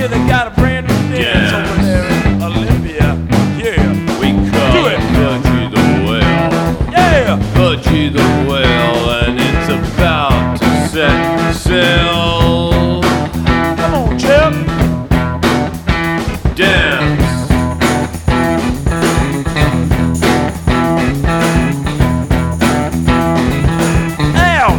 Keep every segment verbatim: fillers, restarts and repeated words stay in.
hear they got a brand new dance Yeah. over there in Olympia. Yeah. We call Do it it. Fudgy the Whale. Yeah. Fudgy the Whale, and it's about to set sail. Come on, Chip. Dance. Out.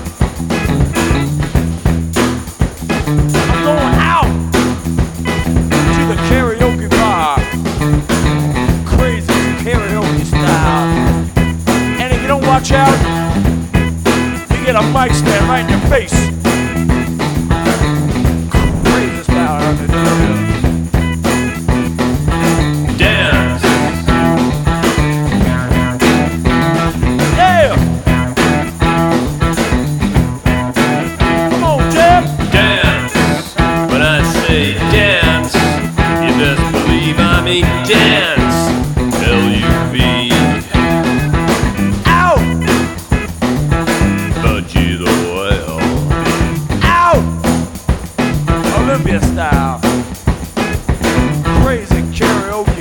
I'm going out to the karaoke bar. Crazy karaoke style. And if you don't watch out, you get a mic stand right in your face. Crazy style out there. Dance. Yeah. Come on, Jeb. Dance. When I say dance, you best believe I mean dance. L U V. Out. Fudgy the Whale. Out. Olympia style. Crazy karaoke.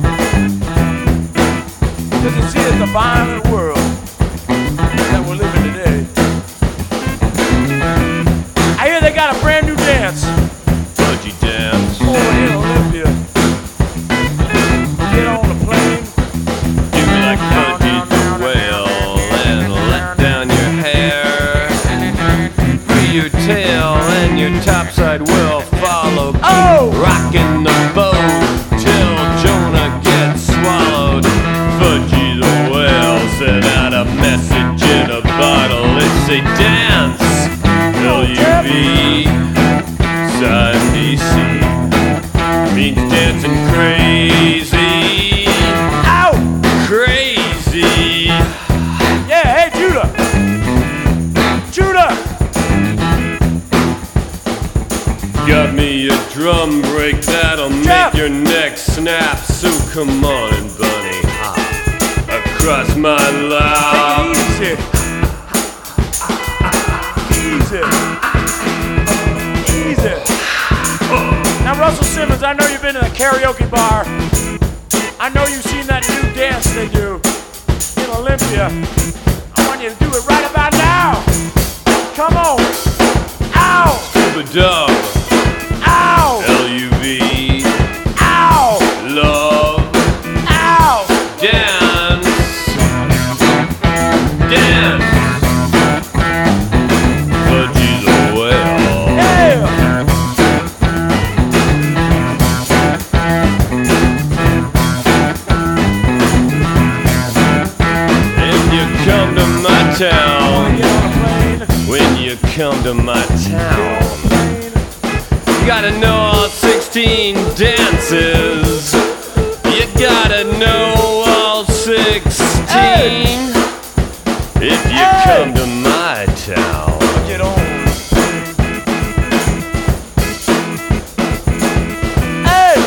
Because you see, it's a violent world that we're living today. I hear they got a brand new dance Fudgy dance. over in Olympia. Get on the plane. You like Fudgy the Whale and let down your hair. Free your tail and your topside will follow. Keep Oh! rocking the boat till Jonah gets swallowed. Fudgy the Whale sent out a message in a bottle. It say dance. L U V. Side B C. Means dancing crazy. Out. Crazy. Yeah, hey, Judah. Judah. Got me a drum break that'll Jeff. make your neck snap. So come on and bunny hop across my lap. Easy. Easy. Easy. Now, Russell Simmons, I know you've been to the karaoke bar. I know you've seen that new dance they do in Olympia. I want you to do it right about now. Come on. Ow. The dub. Ow. L U V. Ow. Love. Ow. Dance. Dance. Fudgy the Whale. Yeah. If you come to my town, Get on a plane. when you come to my town, you gotta know all sixteen dances. You gotta know all sixteen. If you Hey! come to my town, Get on. Hey.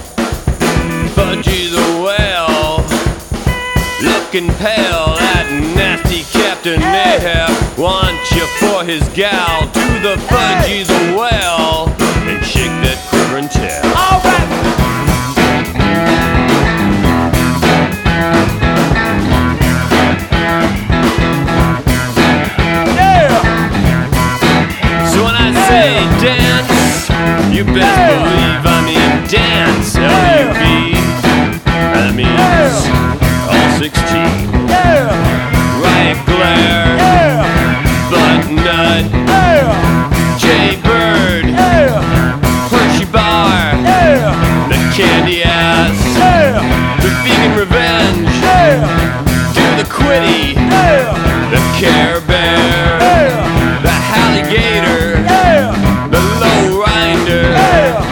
Fudgy the Whale, looking pale, that nasty Captain Hey! Ahab wants you for his gal. Do the Fudgy the Whale and shake that quivering tail. All right. Yeah. So when I say dance, you best Yeah. believe I mean dance. L U V. That means all sixteen. Yeah. Riot Glare, Yeah. Butt Nut, Yeah. Jay Bird, Yeah. Hershey Bar, Yeah. the Candy Ass, Yeah. the Vegan Revenge, Yeah. Do the Quitty, Yeah. the Care Bear, Yeah. the Alligator, Yeah. the Low Rinder, Yeah.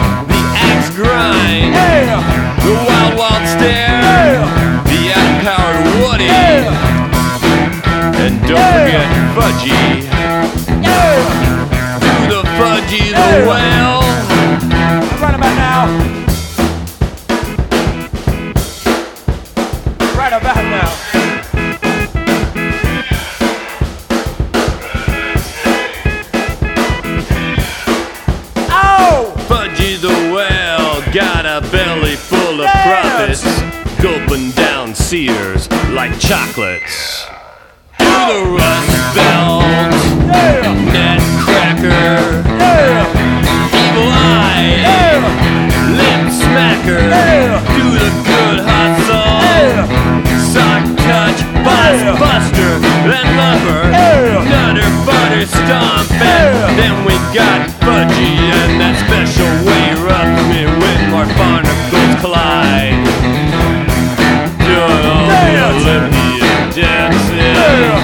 white chocolates. Do the Rust Belt, Yeah. Nutcracker, Yeah. Evil Eye, Yeah. Lip Smacker, Yeah. do the Good Hustle, Yeah. Sock Touch, Boss Yeah. Buster, and Lover, Yeah. Nutter Butter Stomp, and Yeah. then we got Fudgy and that special way up me when our barnacles collide. Doing all the Dance. Olympian dances, Yeah.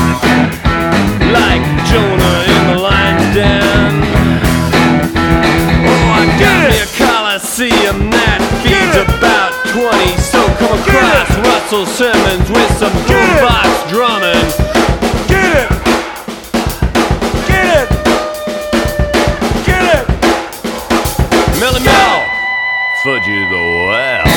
like Jonah in the lion's den. Oh, I got me a Coliseum that feeds Get it. about twenty, so come across Russell Simmons with some Get it. boombox drumming. Get it! Get it! Get it! Melly Mel, Fudgy the Well.